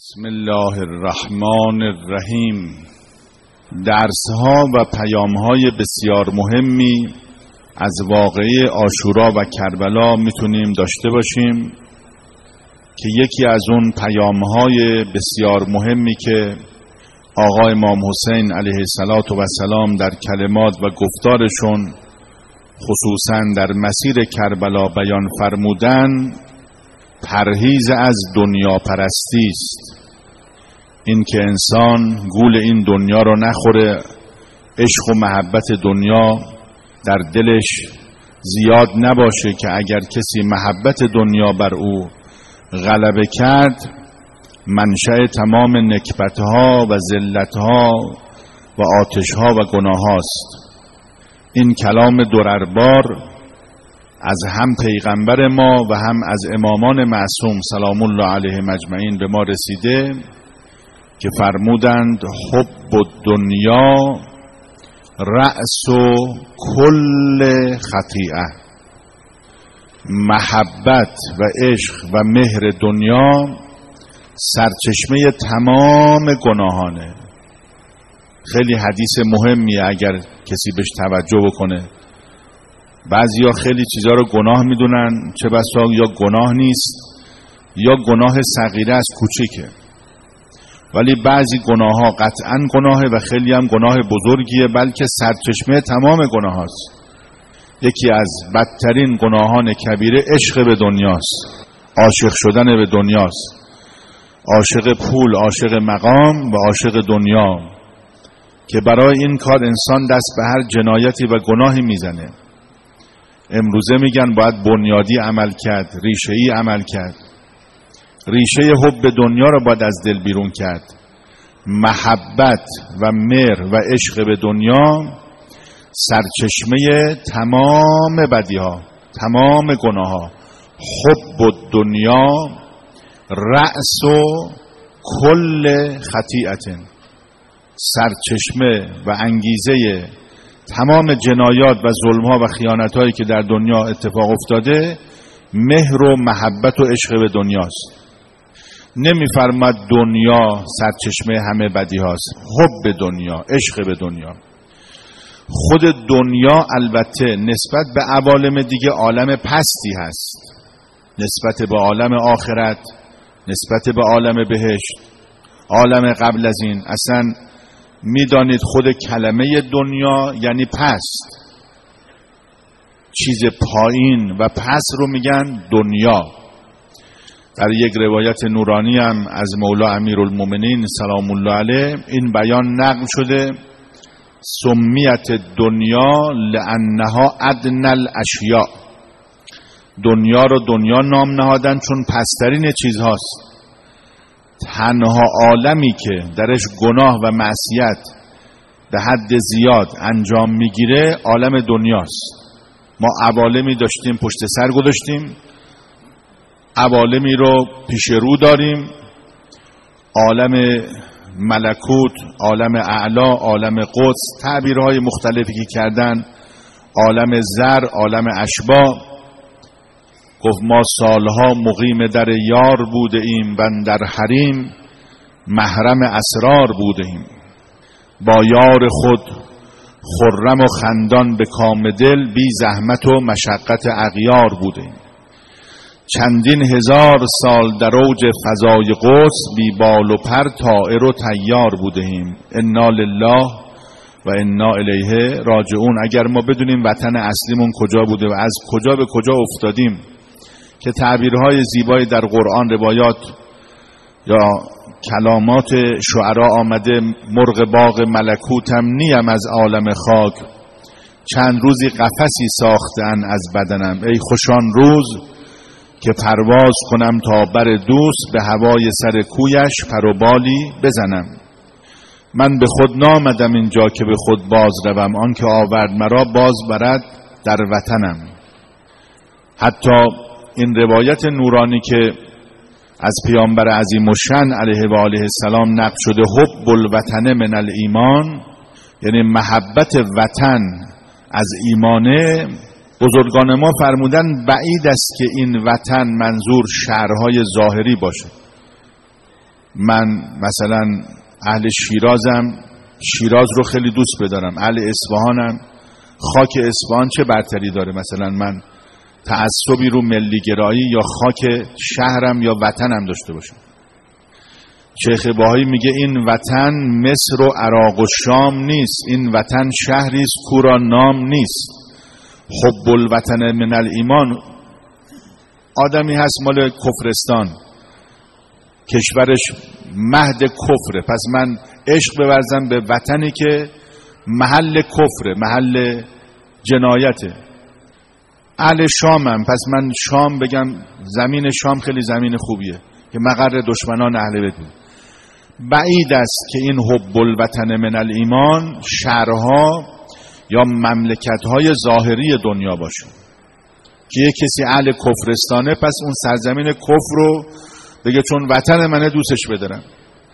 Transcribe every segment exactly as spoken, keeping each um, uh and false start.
بسم الله الرحمن الرحیم. درس‌ها و پیام‌های بسیار مهمی از واقعه عاشورا و کربلا میتونیم داشته باشیم که یکی از اون پیام‌های بسیار مهمی که آقا امام حسین علیه السلام در کلمات و گفتارشون خصوصاً در مسیر کربلا بیان فرمودن، پرهیز از دنیا پرستی است. این که انسان گول این دنیا رو نخوره، عشق و محبت دنیا در دلش زیاد نباشه که اگر کسی محبت دنیا بر او غلبه کرد منشأ تمام نکبتها و ذلتها و آتشها و گناهاست. این کلام درربار از هم پیغمبر ما و هم از امامان معصوم سلام الله علیهم اجمعین به ما رسیده که فرمودند حب الدنیا رأس کل خطیئه. محبت و عشق و مهر دنیا سرچشمه تمام گناهانه. خیلی حدیث مهمیه اگر کسی بهش توجه بکنه. بعضیا خیلی چیزا رو گناه میدونن، چه بسا یا گناه نیست یا گناه صغیره است، کوچیکه، ولی بعضی گناه ها قطعا گناهه و خیلی هم گناه بزرگیه، بلکه سرچشمه تمام گناه هاست. یکی از بدترین گناهان کبیره عشق به دنیاست، عاشق شدن به دنیاست. عاشق پول، عاشق مقام و عاشق دنیا که برای این کار انسان دست به هر جنایتی و گناهی میزنه. امروزه میگن باید بنیادی عمل کرد، ریشه‌ای عمل کرد. ریشه حب دنیا رو باید از دل بیرون کرد. محبت و مهر و عشق به دنیا سرچشمه تمام بدیها، تمام گناهها. حب دنیا رأس کل خطیئه، سرچشمه و انگیزه تمام جنایات و ظلم‌ها و خیانت‌هایی که در دنیا اتفاق افتاده مهر و محبت و عشق به دنیاست. نمی‌فرماد دنیا سرچشمه همه بدی هاست. حب دنیا، عشق به دنیا. خود دنیا البته نسبت به عوالم دیگه عالم پستی هست، نسبت به عالم آخرت، نسبت به عالم بهشت، عالم قبل از این. اصلا میدانید خود کلمه دنیا یعنی پست، چیز پایین و پست رو میگن دنیا. در یک روایت نورانی هم از مولا امیرالمومنین سلام الله علیه این بیان نقل شده: سمیت دنیا لانها ادنی الاشیاء. دنیا رو دنیا نام نهادن چون پسترین چیز هاست. تنها عالمی که درش گناه و معصیت به حد زیاد انجام میگیره عالم دنیاست. ما عوالمی داشتیم پشت سر گذاشتیم، عوالمی رو پیش رو داریم. عالم ملکوت، عالم اعلا، عالم قدس، تعبیرهای مختلفی که کردن، عالم زر، عالم اشباح. گفت ما سالها مقیم در یار بوده ایم و در حریم محرم اسرار بوده ایم. با یار خود خرم و خندان به کام دل، بی زحمت و مشقت اغیار بوده ایم. چندین هزار سال در اوج فضای قدس، بی بال و پر طائر و طیار بوده ایم. انا لله و انا الیه راجعون. اگر ما بدونیم وطن اصلیمون کجا بوده و از کجا به کجا افتادیم، که تعبیرهای زیبایی در قرآن، روایات یا کلامات شعرا آمده: مرغ باغ ملکوتم نیم از عالم خاک، چند روزی قفسی ساختن از بدنم. ای خوشان روز که پرواز کنم تا بر دوست، به هوای سر کویش پر و بالی بزنم. من به خود نامدم اینجا که به خود باز روم، آن که آورد مرا باز برد در وطنم. حتی این روایت نورانی که از پیامبر عظیم الشأن علیه و آله السلام نقل شده: حب الوطن من الایمان، یعنی محبت وطن از ایمانه. بزرگان ما فرمودن بعید است که این وطن منظور شهرهای ظاهری باشه. من مثلا اهل شیرازم، شیراز رو خیلی دوست بدارم، اهل اصفهانم، خاک اصفهان چه برتری داره؟ مثلا من تعصبی رو ملی گرایی یا خاک شهرم یا وطنم داشته باشم. شیخ بهایی میگه این وطن مصر و عراق و شام نیست، این وطن شهری است کو را نام نیست. حب الوطن من الایمان. آدمی هست مال کفرستان، کشورش مهد کفره، پس من عشق بورزم به وطنی که محل کفره، محل جنایته. اهل شامم، پس من شام بگم زمین شام خیلی زمین خوبیه که مقر دشمنان اهل بیت. بعید است که این حب الوطن من الایمان شهرها یا مملکت‌های ظاهری دنیا باشه که یک کسی اهل کفرستانه پس اون سرزمین کفر رو بگه چون وطن منه دوستش بدارم.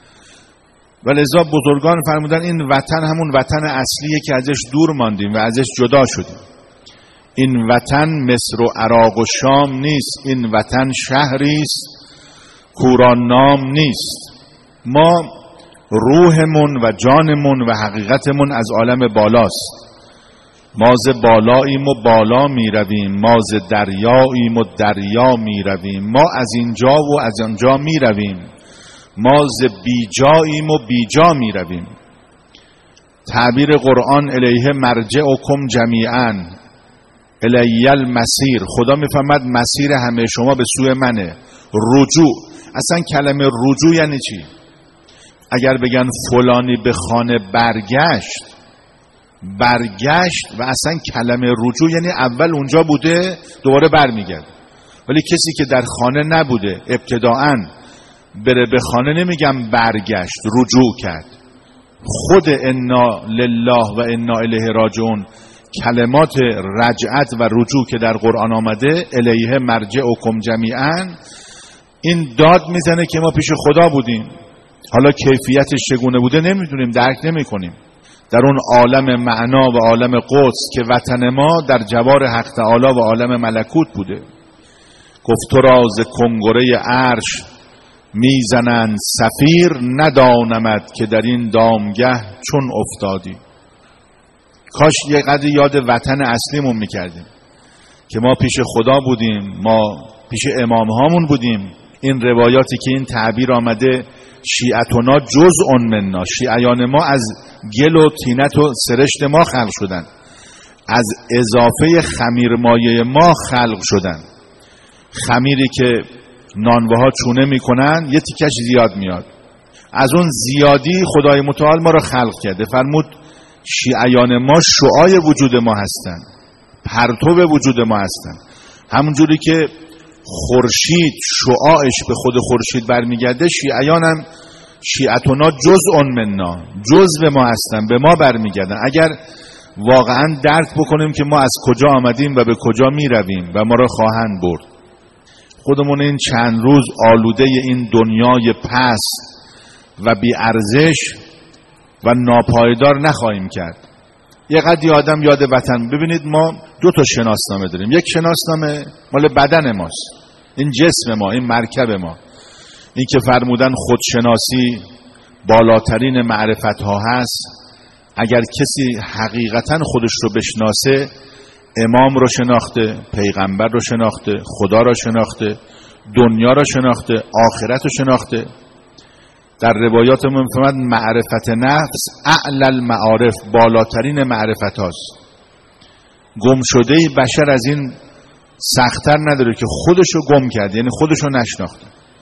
ولذا بزرگان فرمودن این وطن همون وطن اصلیه که ازش دور ماندیم و ازش جدا شدیم. این وطن مصر و عراق و شام نیست، این وطن شهری است کورا نام نیست. ما روحمون و جانمون و حقیقتمون از عالم بالاست. ما ز بالاییم و بالا می رویم، ما ز دریاییم و دریا می رویم، ما از اینجا و از آنجا می رویم، ما ز بیجاییم و بیجا می رویم. تعبیر قرآن الیه مرجعکم جمیعا الی المسیر. خدا میفهمد مسیر همه شما به سوی منه. رجوع، اصلا کلمه رجوع یعنی چی؟ اگر بگن فلانی به خانه برگشت، برگشت و اصلا کلمه رجوع یعنی اول اونجا بوده دوباره برمیگرد. ولی کسی که در خانه نبوده ابتداعاً بره به خانه نمیگم برگشت، رجوع کرد. خود انا لله و انا الیه راجعون، کلمات رجعت و رجوع که در قرآن آمده الیه مرجعکم جمیعا، این داد میزنه که ما پیش خدا بودیم. حالا کیفیتش چگونه بوده نمیدونیم، درک نمیکنیم. در اون عالم معنا و عالم قدس که وطن ما در جوار حق تعالی و عالم ملکوت بوده. گفت تو را ز کنگره عرش میزنند صفیر، ندانمد که در این دامگه چون افتادی. کاش یه قدر یاد وطن اصلیمون میکردیم که ما پیش خدا بودیم، ما پیش امام هامون بودیم. این روایاتی که این تعبیر آمده شیعتنا جزء مننا، شیعیان ما از گل و طینت و سرشت ما خلق شدن، از اضافه خمیر مایه ما خلق شدن. خمیری که نانواها چونه میکنن یه تیکش زیاد میاد، از اون زیادی خدای متعال ما رو خلق کرده. فرمود شیعیان ما شعاع وجود ما هستن، پرتو وجود ما هستن. همونجوری که خورشید شعاعش به خود خورشید برمیگرده، شیعیان هم شیعتنا جزء مننا، جزء ما هستن، به ما برمیگردن. اگر واقعا درک بکنیم که ما از کجا آمدیم و به کجا میرویم و ما را خواهند برد، خودمون این چند روز آلوده این دنیای پست و بی ارزش و ناپایدار نخواهیم کرد. یه قدری آدم یاد وطن. ببینید ما دو تا شناسنامه داریم. یک شناسنامه مال بدن ماست، این جسم ما، این مرکب ما. این که فرمودن خودشناسی بالاترین معرفت ها هست. اگر کسی حقیقتا خودش رو بشناسه، امام رو شناخته، پیغمبر رو شناخته، خدا رو شناخته، دنیا رو شناخته، آخرت رو شناخته. در روایات ما میفهمد معرفت نفس اعلی المعارف، بالاترین معرفت هاست. گم شده بشر از این سخت‌تر نداره که خودشو گم کرد، یعنی خودشو نشناخته.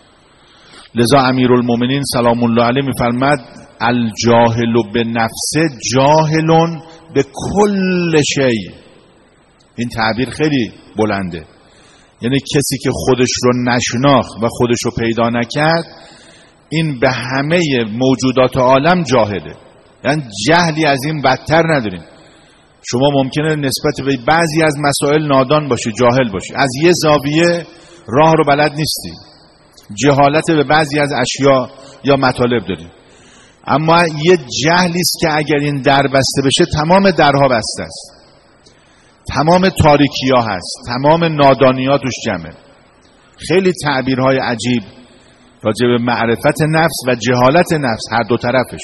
لذا امیرالمومنین سلام الله علیه میفرماد الجاهل بنفسه جاهل به کل شیء. این تعبیر خیلی بلنده، یعنی کسی که خودش رو نشناخت و خودش رو پیدا نکرد، این به همه موجودات عالم جاهله. یعنی جهلی از این بدتر نداریم. شما ممکنه نسبت به بعضی از مسائل نادان باشی، جاهل باشی، از یه زاویه راه رو بلد نیستی، جهالت به بعضی از اشیا یا مطالب داری. اما یه جهلی است که اگر این در بسته بشه تمام درها بسته است، تمام تاریکی ها هست، تمام نادانی ها توش جمعه. خیلی تعبیرهای عجیب راجع به معرفت نفس و جهالت نفس، هر دو طرفش.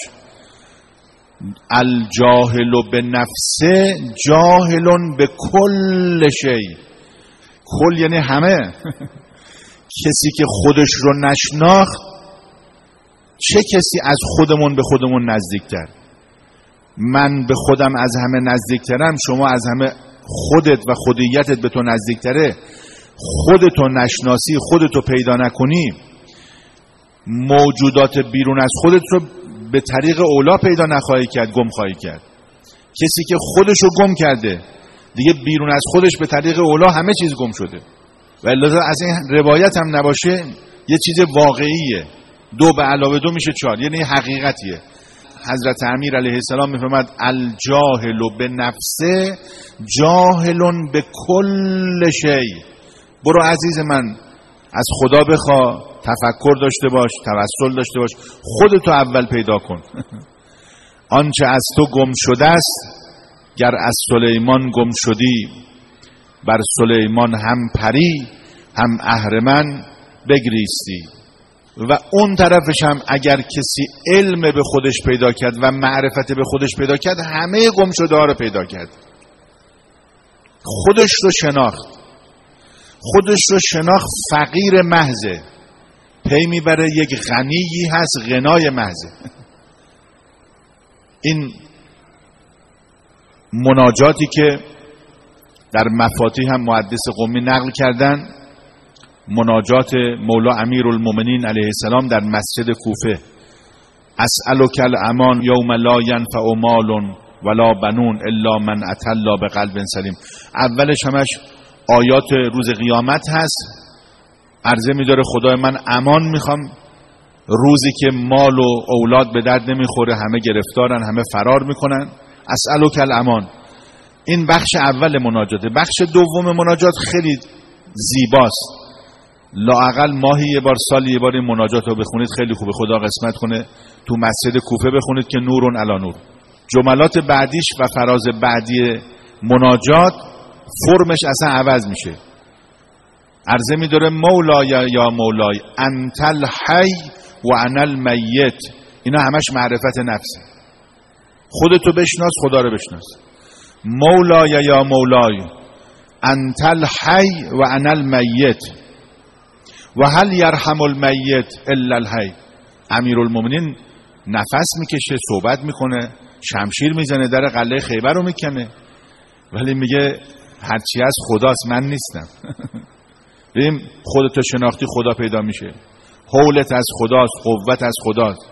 الجاهل به نفسه جاهلون به کل شی. کل یعنی همه. کسی که خودش رو نشناخت، چه کسی از خودمون به خودمون نزدیکتر؟ من به خودم از همه نزدیکترم، شما از همه خودت و خودیتت به تو نزدیکتره. خودتو نشناسی، خودتو پیدا نکنی، موجودات بیرون از خودت رو به طریق اولا پیدا نخواهی کرد، گم خواهی کرد. کسی که خودشو گم کرده دیگه بیرون از خودش به طریق اولا همه چیز گم شده. و لذا از این روایت هم نباشه یه چیز واقعیه. دو به علاوه دو میشه چهار، یعنی حقیقتیه. حضرت امیر علیه السلام میفرماد الجاهل به نفسه جاهلون به کل شی. برو عزیز من از خدا بخوا، تفکر داشته باش، توسل داشته باش، خودتو اول پیدا کن. آنچه از تو گم شده است گر از سلیمان گم شدی، بر سلیمان هم پری هم اهرمن بگریستی. و اون طرفش هم اگر کسی علم به خودش پیدا کرد و معرفت به خودش پیدا کرد، همه گم شده ها رو پیدا کرد. خودش رو شناخت، خودش رو شناخت فقیر محضه، پی میبره یک غنیی هست غنای محضه. این مناجاتی که در مفاتیح هم محدث قمی نقل کردن، مناجات مولا امیرالمومنین علیه السلام در مسجد کوفه، اسألک الامان یوم لا ینفع مال ولا بنون الا من اتى الله بقلب سلیم. اولش همش آیات روز قیامت هست، عرضه می‌داره خدای من امان میخوام روزی که مال و اولاد به درد نمیخوره، همه گرفتارن، همه فرار میکنن. اسألک الامان. این بخش اول مناجاته. بخش دوم مناجات خیلی زیباست. لااقل ماهی یه بار، سالی یه بار این مناجات رو بخونید، خیلی خوبه. خدا قسمت کنه تو مسجد کوفه بخونید که نورون علی نور. جملات بعدیش و فراز بعدی مناجات فرمش اصلا عوض میشه. عرضه می‌داره مولای یا مولای انت الحی و انا المیت. اینا همش معرفت نفسه. خودتو بشناس، خدا رو بشناس. مولای یا مولای انت الحی و انا المیت و هل یرحم المیت الا الحی. امیرالمومنین نفس میکشه، صحبت میکنه، شمشیر میزنه، در قلعه خیبر رو میکنه، ولی میگه هرچی از خداست، من نیستم. ببین خودتو شناختی خدا پیدا میشه. حولت از خداست، قوت از خداست.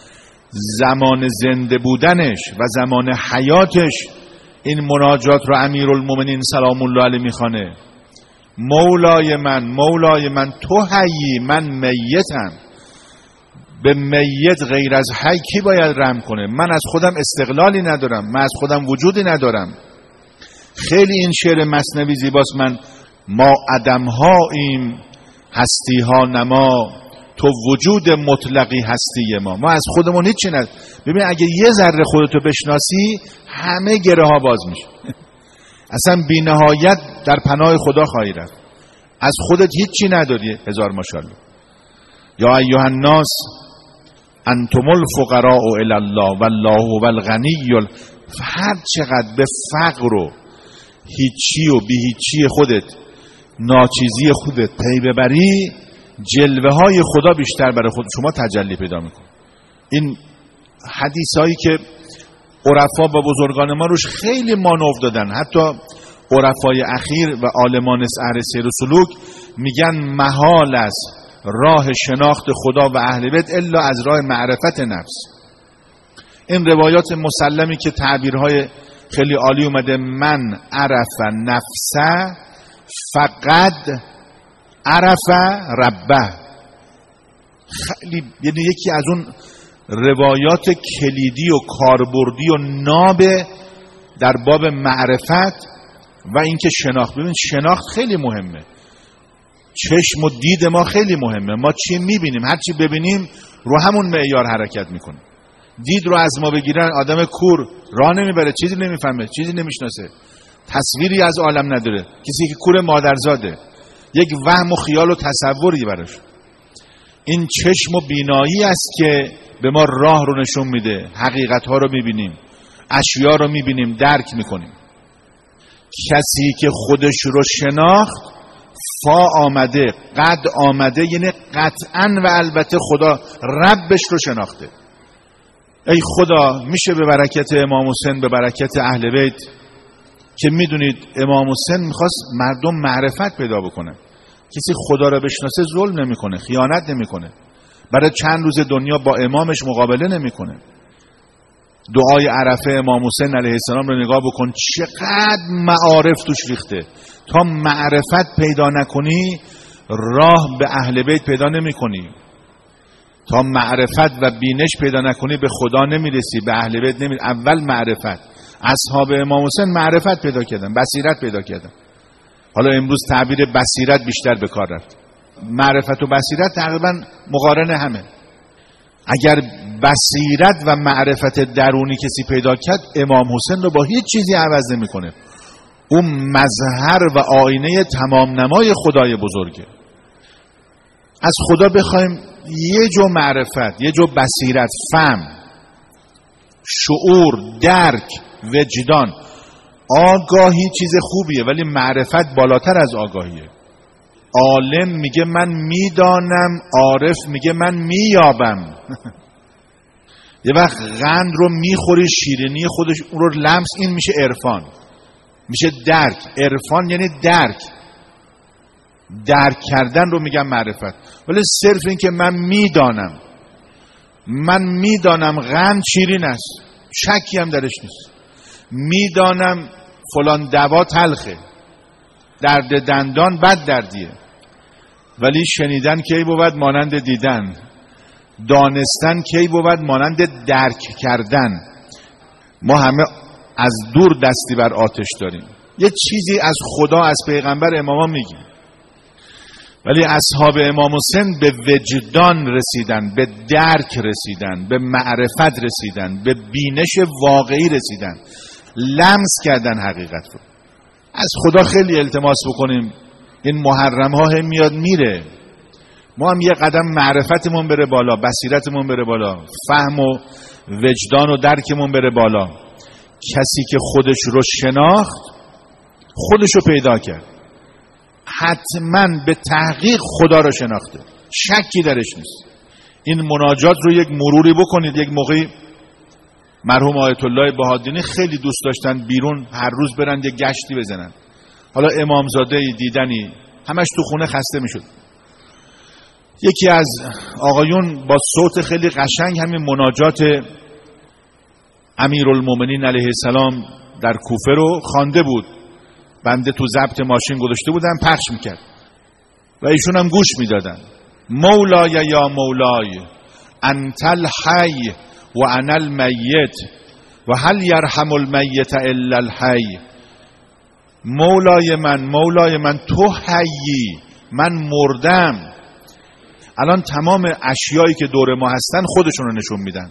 زمان زنده بودنش و زمان حیاتش این مناجات رو امیرالمومنین سلام الله علیه میخوانه. مولای من، مولای من تو حیی، من میتم. به میت غیر از حی کی باید رحم کنه؟ من از خودم استقلالی ندارم، من از خودم وجودی ندارم. خیلی این شعر مثنوی زیباست. من ما عدم هاییم هستی ها نما، تو وجود مطلقی هستی ما. ما از خودمون هیچی نداریم. ببین اگه یه ذره خودتو بشناسی، همه گره ها باز میشه. اصلا بی نهایت در پناه خدا خواهی رفت. از خودت هیچی نداری. هزار ماشاءالله. یا ایها الناس انتم الفقراء الی الله والله هو الغنی. هر چقدر به فقر و هیچی و بی هیچی خودت، ناچیزی خودت پی ببری، جلوه های خدا بیشتر برای خود شما تجلی پیدا میکنه. این حدیث هایی که عرفا و بزرگان ما روش خیلی مانور دادن، حتی عرفای اخیر و عالمان اهل سیر و سلوک میگن محال است راه شناخت خدا و اهل بیت الا از راه معرفت نفس. این روایات مسلمی که تعبیرهای خیلی عالی اومده، من عرف نفسه فقط عرف ربه. خیلی یعنی یکی از اون روایات کلیدی و کاربردی و ناب در باب معرفت و اینکه شناخت. ببین شناخت خیلی مهمه. چشم و دید ما خیلی مهمه. ما چی میبینیم، هر چی ببینیم رو همون معیار حرکت میکنه. دید رو از ما بگیرن، آدم کور راه نمیبره، چیزی نمیفهمه، چیزی نمیشناسه، تصویری از عالم نداره. کسی که کور مادرزاده، یک وهم و خیال و تصوری براش. این چشم و بینایی است که به ما راه رو نشون میده، حقیقت ها رو میبینیم، اشیا رو میبینیم، درک میکنیم. کسی که خودش رو شناخت، فا آمده، قد آمده، یعنی قطعا و البته خدا ربش رو شناخته. ای خدا، میشه به برکت امام حسین، به برکت اهل بیت، که میدونید امام حسین میخواست مردم معرفت پیدا بکنه. کسی خدا را بشناسه ظلم نمیکنه، خیانت نمیکنه، برای چند روز دنیا با امامش مقابله نمیکنه. دعای عرفه امام حسین علیه السلام رو نگاه بکن، چقدر معارف توش ریخته. تا معرفت پیدا نکنی راه به اهل بیت پیدا نمی کنی. تا معرفت و بینش پیدا نکنی به خدا نمیرسی، به اهل بیت نمیرسی. اول معرفت. اصحاب امام حسین معرفت پیدا کردن، بصیرت پیدا کردن. حالا امروز تعبیر بصیرت بیشتر به کار رفت. معرفت و بصیرت تقریبا مقارن همه. اگر بصیرت و معرفت درونی کسی پیدا کرد، امام حسین رو با هیچ چیزی عوض نمیکنه. اون مظهر و آینه تمام نمای خدای بزرگه. از خدا بخوایم یه جو معرفت، یه جو بصیرت، فهم، شعور، درک، وجدان. آگاهی چیز خوبیه، ولی معرفت بالاتر از آگاهیه. عالم میگه من میدانم، عارف میگه من مییابم. یه وقت قند رو میخوری، شیرینی خودش اون رو لمس، این میشه عرفان، میشه درک. عرفان یعنی درک، درک کردن رو میگم معرفت. ولی صرف این که من میدانم، من میدانم قند شیرین است، شکی هم درش نیست، میدانم فلان دوا تلخه، درد دندان بد دردیه، ولی شنیدن کی بود مانند دیدن، دانستن کی بود مانند درک کردن. ما همه از دور دستی بر آتش داریم، یه چیزی از خدا، از پیغمبر، اماما میگیم، ولی اصحاب امام حسین به وجدان رسیدن، به درک رسیدن، به معرفت رسیدن، به بینش واقعی رسیدن، لمس کردن حقیقت رو. از خدا خیلی التماس بکنیم، این محرم ها هم میاد میره، ما هم یه قدم معرفتمون بره بالا، بصیرتمون بره بالا، فهم و وجدان و درکمون بره بالا. کسی که خودش رو شناخت، خودش رو پیدا کرد، حتما به تحقیق خدا رو شناخته، شکی درش نیست. این مناجات رو یک مروری بکنید. یک موقعی مرحوم آیت الله بهادینی خیلی دوست داشتن بیرون هر روز برن یه گشتی بزنن. حالا امامزاده دیدنی همش تو خونه خسته میشد. یکی از آقایون با صوت خیلی قشنگ همین مناجات امیرالمومنین علیه السلام در کوفه رو خوانده بود. بنده تو ضبط ماشین گذاشته بودم، پخش میکرد و ایشون هم گوش میدادن. مولای یا مولای انت الحی و انا المیت و هل یرحم المیت الا الحی. مولای من، مولای من، تو حیی، من مردم. الان تمام اشیایی که دور ما هستن خودشون رو نشون میدن.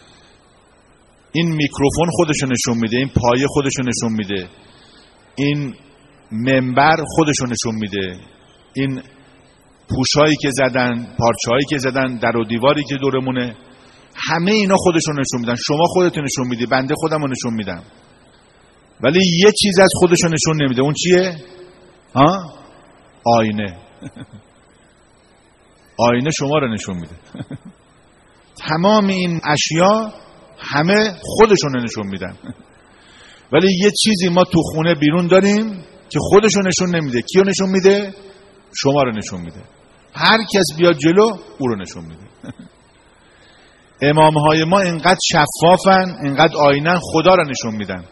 این میکروفون خودشو نشون میده، این پایه خودشو نشون میده، این منبر خودشو نشون میده، این پوشایی که زدن، پارچه‌هایی که زدن، در و دیواری که دورمونه، همه اینا خودشو نشون میدن. شما خودتو نشون میدی، بنده خودمو نشون میدم، ولی یه چیز از خودشو نشون نمیده. اون چیه؟ ها؟ آینه. آینه شما رو نشون میده. تمام این اشیا همه خودشون نشون میدن، ولی یه چیزی ما تو خونه بیرون داریم که خودشون نشون نمیده. کیو نشون میده؟ شما رو نشون میده. هر کس بیاد جلو او رو نشون میده. امامهای ما اینقدر شفافن، اینقدر آینن، خدا رو نشون میدن.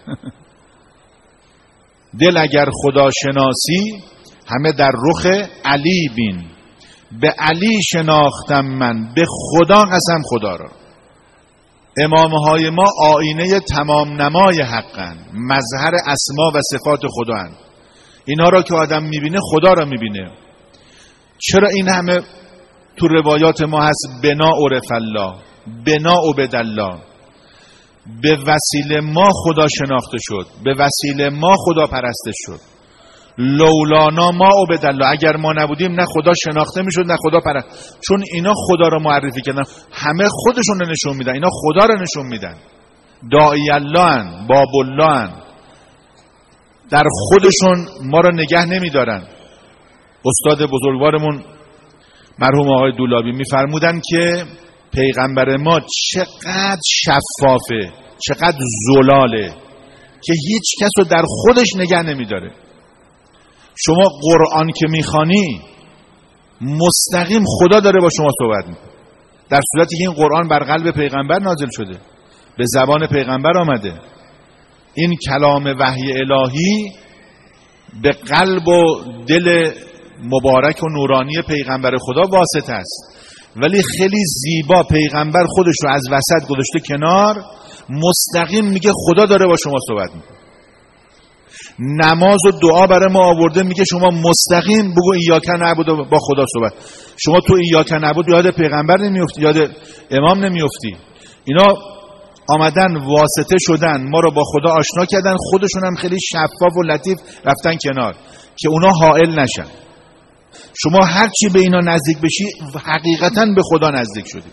دل اگر خدا شناسی همه در رخ علی بین. به علی شناختم من، به خدا قسم خدا را. امامهای ما آینه تمام نمای حقن، مظهر اسما و صفات خدا هن. اینا را که آدم میبینه خدا را میبینه. چرا این همه تو روایات ما هست بنا عرف الله، بنا عبد الله؟ به وسیله ما خدا شناخته شد، به وسیله ما خدا پرستش شد. لولانا ما عبدالله، اگر ما نبودیم نه خدا شناخته میشد نه خدا پرست. چون اینا خدا رو معرفی کردن، همه خودشون رو نشون میدن، اینا خدا رو نشون میدن. داعی الله ان، باب الله ان، در خودشون ما رو نگه نمیدارن. استاد بزرگوارمون مرحوم آقای دولابی میفرمودن که پیغمبر ما چقدر شفافه، چقدر زلاله که هیچ کس رو در خودش نگه نمیداره. شما قرآن که میخوانی مستقیم خدا داره با شما صحبت میکنه، در صورتی که این قرآن بر قلب پیغمبر نازل شده، به زبان پیغمبر آمده. این کلام وحی الهی به قلب و دل مبارک و نورانی پیغمبر خدا واسطه است، ولی خیلی زیبا پیغمبر خودش رو از وسط گذاشته کنار، مستقیم میگه خدا داره با شما صحبت میکنه. نماز و دعا برای ما آورده، میگه شما مستقیم بگو ایاک نعبد با خدا صحبت. شما تو ایاک نعبد یاد پیغمبر نمیافتی، یاد امام نمیافتی. اینا آمدن واسطه شدن، ما رو با خدا آشنا کردن، خودشون هم خیلی شفاف و لطیف رفتن کنار که اونا حائل نشن. شما هرچی به اینا نزدیک بشی حقیقتاً به خدا نزدیک شدی.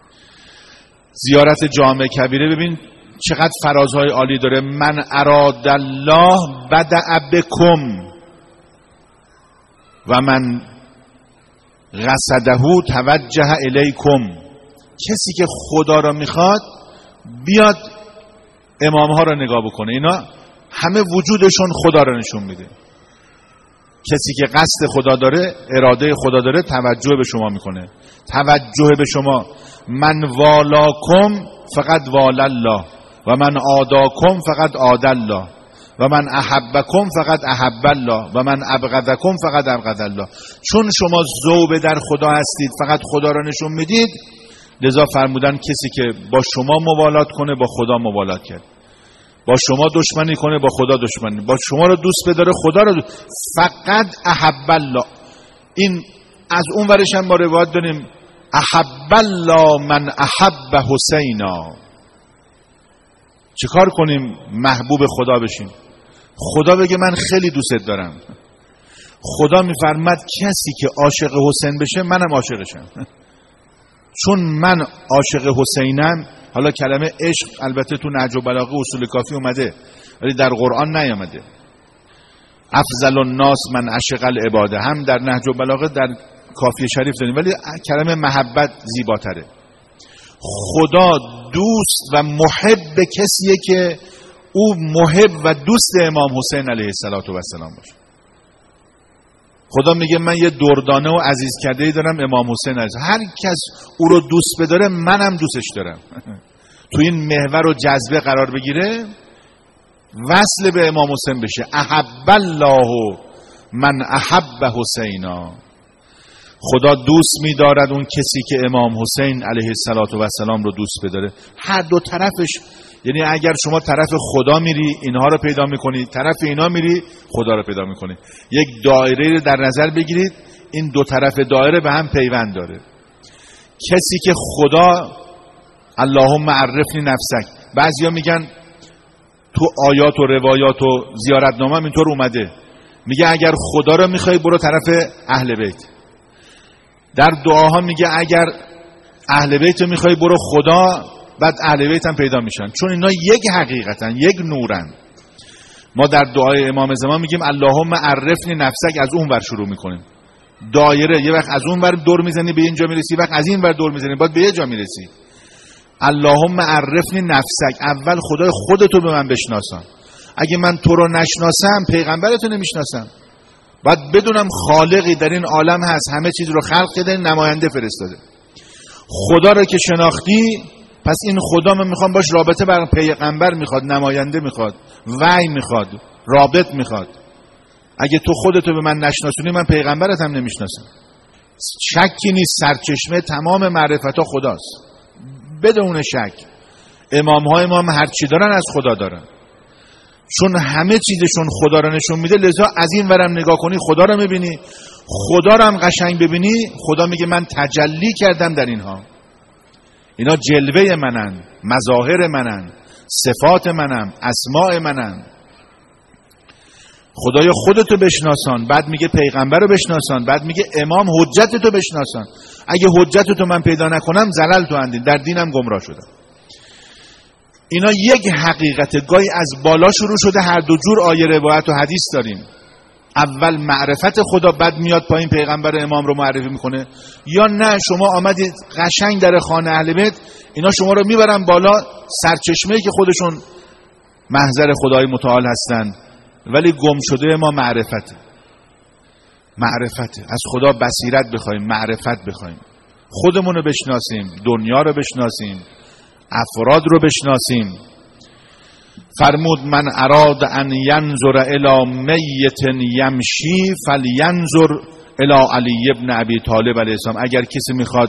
زیارت جامع کبیره ببین چقدر فرازهای عالی داره. من اراد الله بدأ بکم و من قصده توجه الیکم. کسی که خدا را میخواد بیاد امامها را نگاه بکنه، اینا همه وجودشون خدا را نشون میده. کسی که قصد خدا داره، اراده خدا داره، توجه به شما میکنه. توجه به شما. من والاکم فقط وال الله و من آداکم فقط آد الله و من احبکم فقط احب الله و من ابغضکم فقط ابغض الله. چون شما ذوب در خدا هستید، فقط خدا را نشون میدید، لذا فرمودن کسی که با شما موالات کنه با خدا موالات کرد، با شما دشمنی کنه با خدا دشمنی، با شما رو دوست بداره خدا رو دوست. فقط احب الله. این از اون ورش هم ما روایت داریم احب الله من احب حسینا. چه کار کنیم محبوب خدا بشیم؟ خدا بگه من خیلی دوست دارم. خدا میفرماد کسی که عاشق حسین بشه منم عاشقشم. چون من عاشق حسینم. حالا کلمه عشق البته تو نهج البلاغه اصول کافی اومده ولی در قرآن نیامده. افضل الناس من عشق العباده هم در نهج البلاغه در کافی شریف داریم، ولی کلمه محبت زیباتره. خدا دوست و محب کسیه که او محب و دوست امام حسین علیه السلام باشه. خدا میگه من یه دردانه و عزیز کرده دارم امام حسین عزیز. هر کس او رو دوست بداره منم دوستش دارم. تو این محور و جذبه قرار بگیره، وصل به امام حسین بشه. احب الله من احب حسینا. خدا دوست می‌دارد اون کسی که امام حسین علیه السلام رو دوست بداره. هر دو طرفش، یعنی اگر شما طرف خدا میری اینها رو پیدا میکنی، طرف اینا میری خدا رو پیدا میکنی. یک دایره رو در نظر بگیرید، این دو طرف دایره به هم پیوند داره. کسی که خدا اللهم عرفنی نفسک، بعضیا میگن تو آیات و روایات و زیارتنامه هم اینطور اومده، میگه اگر خدا رو میخوای برو طرف اهل بیت. در دعاها میگه اگر اهل بیت رو میخوای برو خدا، بعد اهل بیت هم پیدا میشن، چون اینا یک حقیقتن، یک نورن. ما در دعای امام زمان میگیم اللهم عرفنی نفسک، از اون ور شروع میکنیم. دایره یه وقت از اون ور دور میزنی به اینجا میرسی، وقت از این ور دور میزنی باید به یه جا میرسی. اللهم عرفنی نفسک، اول خدای خودتو به من بشناسان. اگه من تو رو نشناسم پیغمبرتو نمیشناسم. باید بدونم خالقی در این عالم هست، همه چیز رو خلق کرده، نماینده فرستاده. خدا رو که شناختی، پس این خدا من میخوام باش رابطه بر پیغمبر میخواد، نماینده میخواد، وحی میخواد، رابط میخواد. اگه تو خودتو به من نشناسونی من پیغمبرت هم نمیشناسم. شکی نیست سرچشمه تمام معرفت ها خداست، بدون شک. امام های ما هم هر چی دارن از خدا دارن، چون همه چیزشون خدا رو نشون میده. لذا از این ورم نگاه کنی خدا رو میبینی، خدا رو هم قشنگ ببینی. خدا میگه من تجلی کردم در اینها، اینا جلوه منن، مظاهر منن، صفات منم، اسماء منن. خدایا خودتو بشناسان، بعد میگه پیغمبر رو بشناسان، بعد میگه امام حجتتو بشناسان. اگه حجتتو من پیدا نکنم زلل تو اندین، در دینم گمراه شدم. اینا یک حقیقت گاهی از بالا شروع شده، هر دو جور آیه روایت و حدیث داریم. اول معرفت خدا، بعد میاد پایین پیغمبر امام رو معرفی میکنه. یا نه شما آمدید قشنگ در خانه اهل بیت، اینا شما رو میبرن بالا، سرچشمه‌ای که خودشون محضر خدای متعال هستن، ولی گم شده ما معرفت. معرفت از خدا بصیرت بخوایم، معرفت بخوایم، خودمون رو بشناسیم، دنیا رو بشناسیم، افراد رو بشناسیم. فرمود من اراد ان ینظر الی میت یمشی فلینظر الی علی ابن ابی طالب علیه السلام. اگر کسی میخواد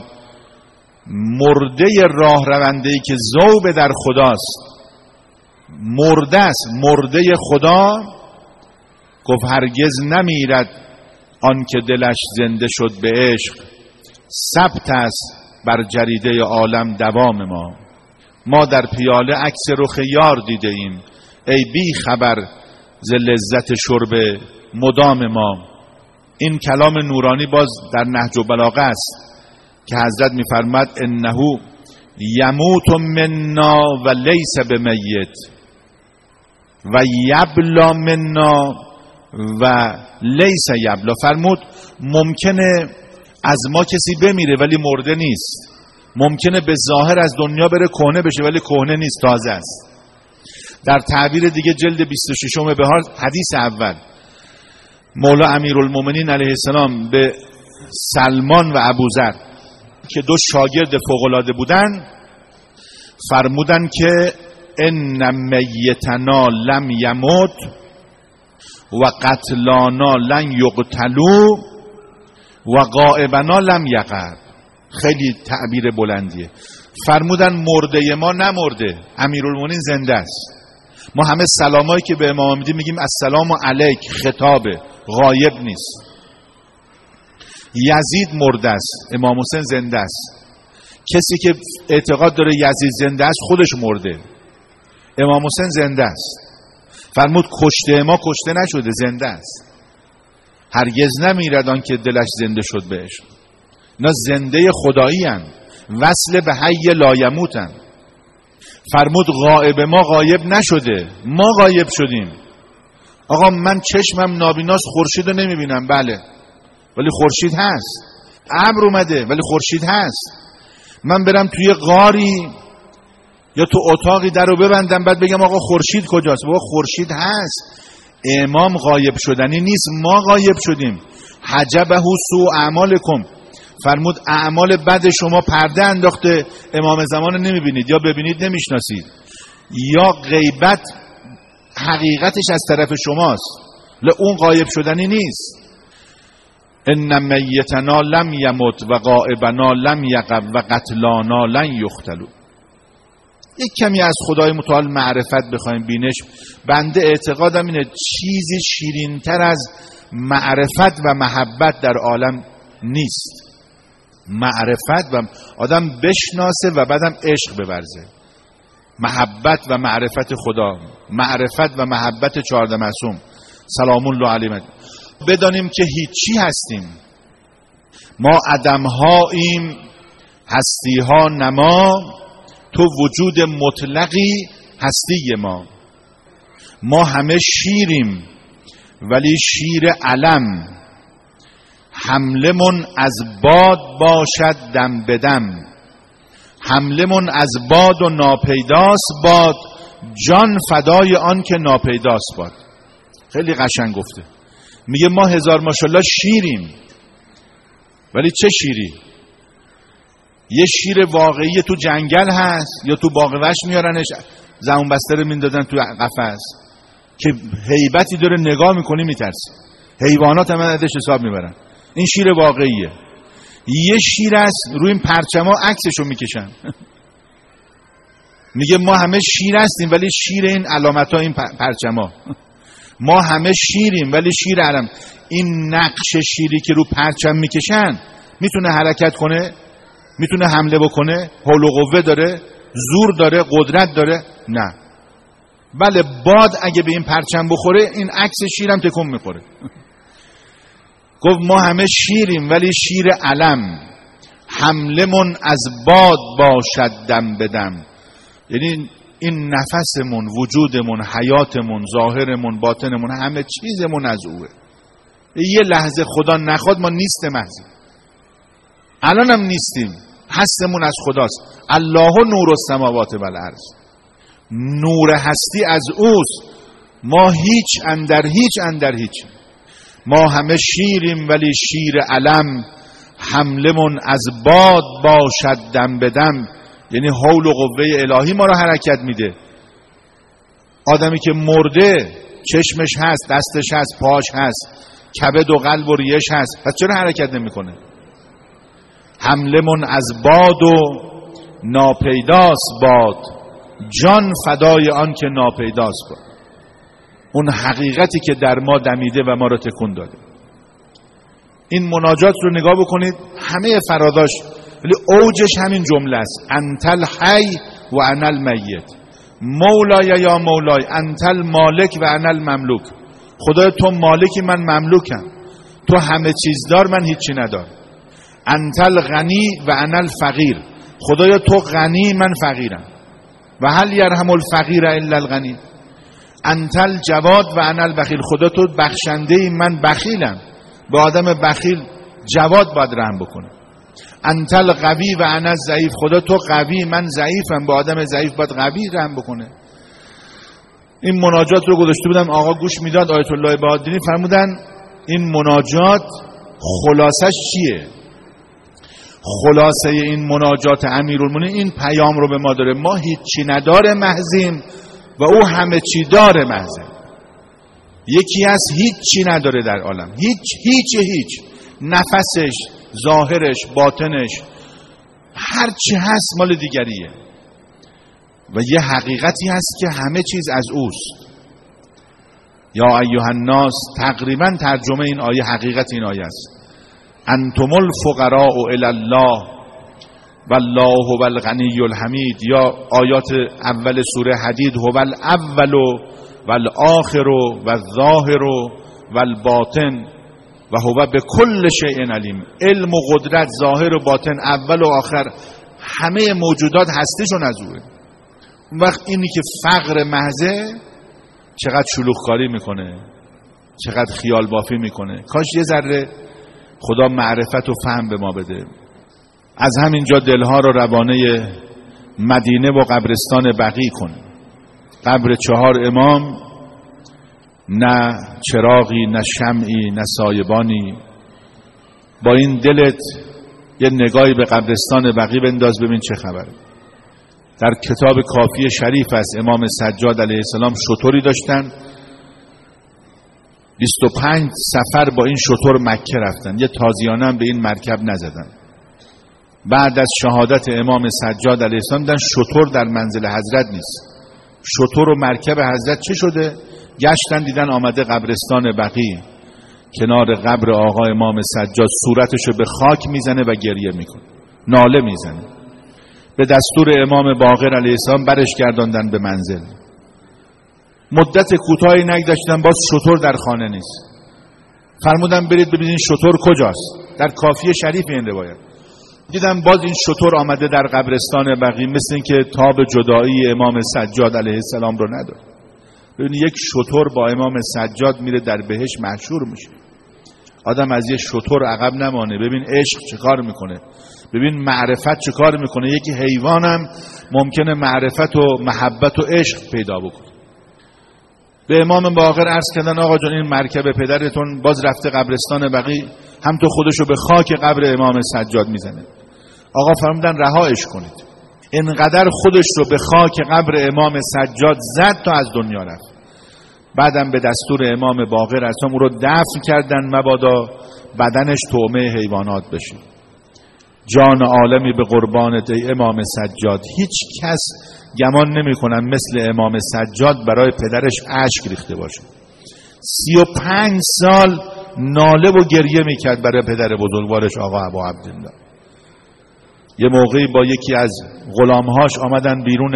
مرده راه رونده‌ای که ذوب در خداست، مرده است، مرده خدا، گفت هرگز نمیرد آن که دلش زنده شد به عشق، ثبت است بر جریده عالم دوام ما. ما در پیاله عکس رخ یار دیده ایم، ای بی خبر ز لذت شرب مدام ما. این کلام نورانی باز در نهج البلاغه است که حضرت میفرماد انه یموت منا و لیس بمیت و یبلا منا و لیس یبلا. فرمود ممکنه از ما کسی بمیره ولی مرده نیست، ممکنه به ظاهر از دنیا بره کهنه بشه ولی کهنه نیست، تازه است. در تعبیر دیگه جلد بیست و شش بهار حدیث اول مولا امیرالمومنین علیه السلام به سلمان و ابوذر که دو شاگرد فوق‌العاده بودن فرمودن که ان میتنا لم یموت و قتلانا لن یقتلوا و غائبنا لم یغب. خیلی تعبیر بلندیه. فرمودن مرده ما نمرده، امیرالمومنین زنده است. ما همه سلامایی که به امام میدیم میگیم السلام علیک، خطابه، غایب نیست. یزید مرده است، امام حسین زنده است. کسی که اعتقاد داره یزید زنده است خودش مرده، امام حسین زنده است. فرمود کشته ما کشته نشده، زنده است. هرگز نمیرد آن که دلش زنده شد بهش. اینا زنده خدایی هستند، وصل به حی لایموت هستند. فرمود غائب ما غایب نشده، ما غایب شدیم. آقا من چشمم نابیناست، خورشید رو نمیبینم، بله، ولی خورشید هست. ابر اومده ولی خورشید هست. من برم توی غاری یا تو اتاقی در رو ببندم بعد بگم آقا خورشید کجاست؟ بابا خورشید هست. امام غایب شدنی نیست، ما غایب شدیم. حجبه سوء اعمالکم. فرمود اعمال بد شما پرده انداخته، امام زمان رو نمیبینید، یا ببینید نمیشناسید، یا غیبت حقیقتش از طرف شماست، ل اون غایب شدنی نیست. ان میتنا لم یمت و غائبنا لم یغب و قتلانا لن یقتلوا. یک کمی از خدای متعال معرفت بخوایم، بینش. بنده اعتقادم اینه چیزی شیرین‌تر از معرفت و محبت در عالم نیست. معرفت و آدم بشناسه و بعدم عشق بورزه. محبت و معرفت خدا، معرفت و محبت چهارده معصوم سلام الله علیهم. بدانیم که هیچی هستیم، ما عدم‌هاییم، هستی‌ها نما، تو وجود مطلقی هستی ما. ما همه شیریم ولی شیر علم، حملمون از باد باشد دم بدم. حملمون از باد و ناپیداست باد، جان فدای آن که ناپیداست باد. خیلی قشنگ گفته. میگه ما هزار ماشاءالله شیریم، ولی چه شیری؟ یه شیر واقعی تو جنگل هست یا تو باغ وحش میارنش زمون بسته رو میندازن تو قفس که هیبتی داره، نگاه میکنی میترسی. حیوانات هم ازش حساب میبرن. این شیر واقعیه. یه شیر است روی این پرچما عکسشو میکشن. میگه ما همه شیر هستیم ولی شیر این علامت ها، این پرچما. ما همه شیریم ولی شیر علم. این نقش شیری که رو پرچم میکشن میتونه حرکت کنه؟ میتونه حمله بکنه؟ حول و قوه داره؟ زور داره؟ قدرت داره؟ نه. بله باد اگه به این پرچم بخوره این عکس شیرم تکون میخوره. گفت ما همه شیریم ولی شیر علم، حملمون از باد باشد دم بدم. یعنی این نفسمون، وجودمون، حیاتمون، ظاهرمون، باطنمون، همه چیزمون از اوه. یه لحظه خدا نخواد ما نیست محضی، الان هم نیستیم، هستمون از خداست. الله نور السماوات و الارض، نور هستی از اوست. ما هیچ اندر هیچ اندر هیچ. ما همه شیریم ولی شیر علم، حملمون از باد باشد دم بدم. یعنی حول و قوه الهی ما را حرکت میده. آدمی که مرده چشمش هست، دستش هست، پاش هست، کبد و قلب و ریش هست، پس چرا حرکت نمیکنه؟ حملمون از باد و ناپیداست باد، جان فدای آن که ناپیداست باد. اون حقیقتی که در ما دمیده و ما را تکون داده. این مناجات رو نگاه بکنید، همه فراداش ولی اوجش همین جمله است: انتل حی و انا المیت، مولای یا مولای، انتل مالک و انا المملوک. خدای تو مالکی من مملوکم، تو همه چیز دار من هیچی ندارم. انتل غنی و انا الفقیر، خدای تو غنی من فقیرم. و هل یرحم الفقیر الا الغنی. انتل جواد و انا البخیل، خدا تو بخشنده ای من بخیلم. به آدم بخیل جواد باید رحم بکنه. انتل قوی و انا ضعیف، خدا تو قوی من ضعیفم. به آدم ضعیف باید قوی رحم بکنه. این مناجات رو گذاشته بودم، آقا گوش میداد، آیت الله بهادری فرمودن این مناجات خلاصش چیه؟ خلاصه این مناجات امیرالمومنین این پیام رو به ما داره: ما هیچی نداره محضیم و او همه چی داره محضیم. یکی از هیچی نداره در عالم، هیچ هیچ هیچ، نفسش، ظاهرش، باطنش، هر چی هست مال دیگریه. و یه حقیقتی هست که همه چیز از اوست. یا ایها الناس، تقریبا ترجمه این آیه، حقیقت این آیه است: انتم الفقراء الی الله والله هو الغنی الحمید. یا آیات اول سوره حدید: هو الاول والآخر والظاهر والباطن و هو بكل شیء علیم. علم و قدرت، ظاهر و باطن، اول و آخر، همه موجودات هستشون از اوه. اون وقت اینی که فقر محضه چقدر شلوغکاری میکنه، چقدر خیال بافی میکنه. کاش یه ذره خدا معرفت و فهم به ما بده. از همینجا دلها رو روانه مدینه و قبرستان بقیع کن. قبر چهار امام، نه چراغی، نه شمعی، نه سایبانی. با این دلت یه نگاهی به قبرستان بقیع بنداز، ببین چه خبره. در کتاب کافی شریف است، امام سجاد علیه السلام شتری داشتن، بیست و پنج سفر با این شتر مکه رفتن، یه تازیانه هم به این مرکب نزدن. بعد از شهادت امام سجاد علیه السلام دیدن شتر در منزل حضرت نیست. شتر و مرکب حضرت چه شده؟ گشتن دیدن آمده قبرستان بقیع، کنار قبر آقا امام سجاد، صورتشو به خاک میزنه و گریه میکنه، ناله میزنه. به دستور امام باقر علیه السلام برش گرداندن به منزل. مدت کوتاهی نگذشتن باز شتر در خانه نیست. فرمودن برید ببینید شتر کجاست. در کافی شریف این روایت دیدم باز این شتر آمده در قبرستان بقیع، مثل این که تاب جدایی امام سجاد علیه السلام رو نداره. ببینید یک شتر با امام سجاد میره در بهشت محشور میشه. آدم از یه شتر عقب نمانه. ببین عشق چه کار میکنه، ببین معرفت چه کار میکنه. یکی حیوانم ممکنه معرفت و محبت و عشق پیدا بکنه. به امام باقر عرض کردن آقا جان این مرکب پدرتون باز رفته قبرستان بقیع، هم تو خودشو به خاک قبر امام سجاد میزنه. آقا فرمودن رهایش کنید. اینقدر خودش رو به خاک قبر امام سجاد زد تا از دنیا رفت. بعدم به دستور امام باقر اصلا او رو دفن کردن مبادا بدنش طعمه حیوانات بشه. جان عالمی به قربانت ای امام سجاد. هیچ کس گمان نمی کنم مثل امام سجاد برای پدرش اشک ریخته باشه. سی و پنج سال ناله و گریه میکرد برای پدر بزرگوارش آقا ابا عبدالله. یه موقعی با یکی از غلامهاش آمدن بیرونش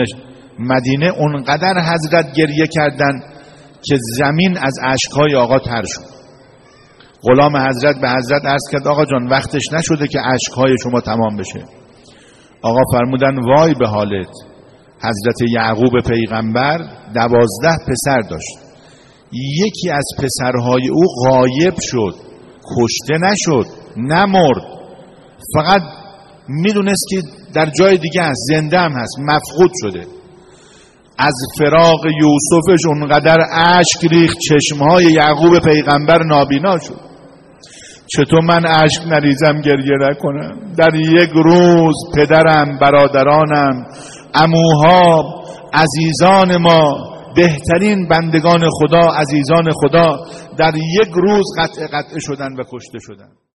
مدینه اونقدر حضرت گریه کردن که زمین از اشکهای آقا تر شد. غلام حضرت به حضرت عرض کرد آقا جان وقتش نشده که اشکهای شما تمام بشه؟ آقا فرمودن وای به حالت. حضرت یعقوب پیغمبر دوازده پسر داشت، یکی از پسرهای او غایب شد، کشته نشد، نمرد، فقط میدونست که در جای دیگه هست، زنده هم هست، مفقود شده. از فراق یوسفش اونقدر اشک ریخت چشمهای یعقوب پیغمبر نابینا شد. چطور من اشک نریزم گریه نکنم؟ در یک روز پدرم، برادرانم، عموها، عزیزان ما، بهترین بندگان خدا، عزیزان خدا در یک روز قطع قطع شدن و کشته شدن.